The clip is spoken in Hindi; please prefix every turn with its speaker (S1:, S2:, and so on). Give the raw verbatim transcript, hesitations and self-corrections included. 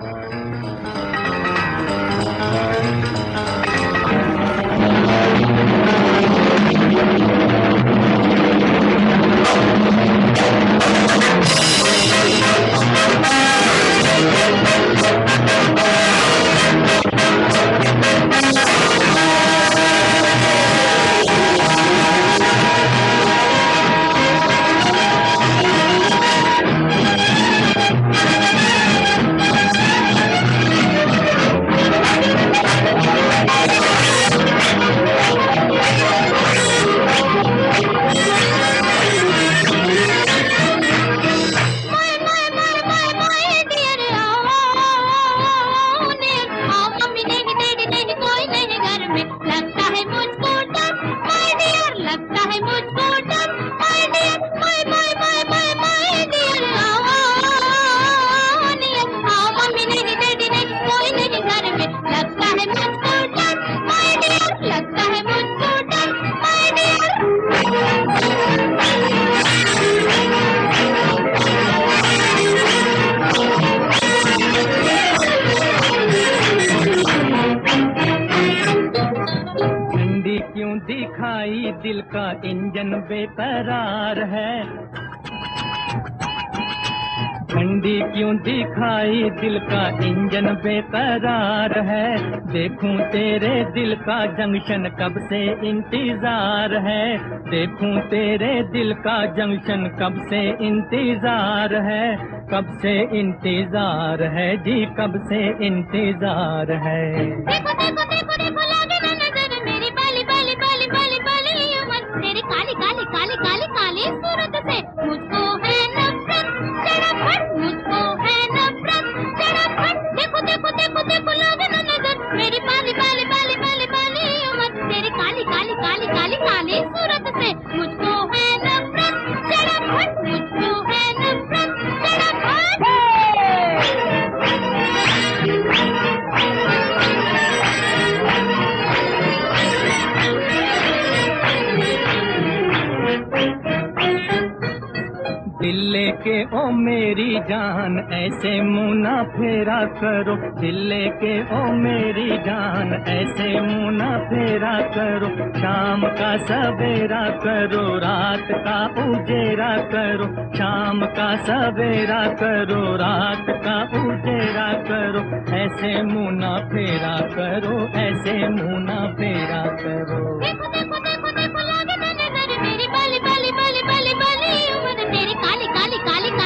S1: दिखाई दिल का इंजन बेकरार है, ठंडी क्यों दिखाई दिल का इंजन बेकरार है। देखूं तेरे दिल का जंक्शन कब से इंतजार है, देखूं तेरे दिल का जंक्शन कब से इंतजार है, कब से इंतजार है जी, कब से इंतजार है।
S2: देखो देखो देखो देखो लागे ना नजर मेरी बाली बाली बाली बाली बाली उम्र, तेरी काली काली काली काली काली सूरत से मुझको है नफरत चढ़ापट, मुझको है नफरत चढ़ापट। देखो देखो देखो देखो लागे ना नजर मेरी बाली बाली बाली बाली बाली उम्र, तेरी काली काली काली काली काली सूरत से मुझको है नफरत चढ़ापट, मुझको है नफरत चढ़ापट।
S1: दिल लेके ओ मेरी जान ऐसे मुँह ना फेरा करो, दिल लेके ओ मेरी जान ऐसे मुँह ना फेरा करो। शाम का सवेरा करो, रात का उजेरा करो, शाम का सवेरा करो, रात का उजेरा करो। ऐसे मुँह ना फेरा करो, ऐसे मुँह ना फेरा करो।
S2: देखो देखो देखो देखो लागे ना नजर मेरी बाली बाली बाली बाली बाली उम्र, तेरी काली काली काली